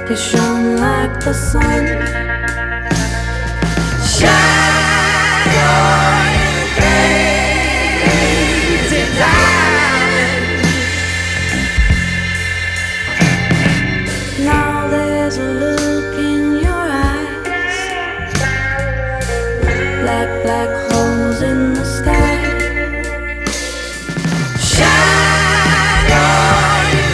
You shone like the sun. Shine on, you crazy diamond. Now there's a look in your eyes, like black holes in the sky. Shine on, you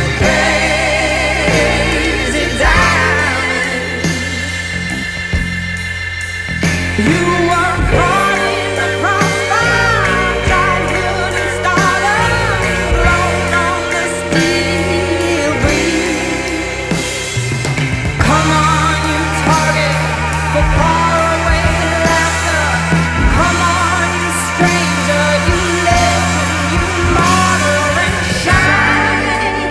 crazy diamond. You were caught in the crossfire, childhood and stardom, blown on the steel breeze. Come on, you target for faraway laughter. Come on, you stranger, you legend, you martyr, and shine.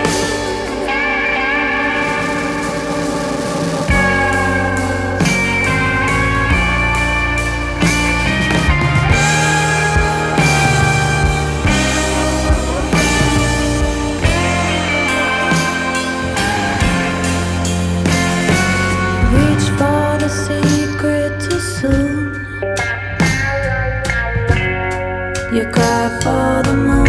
Reach for the secret too soon. You cry for the moon.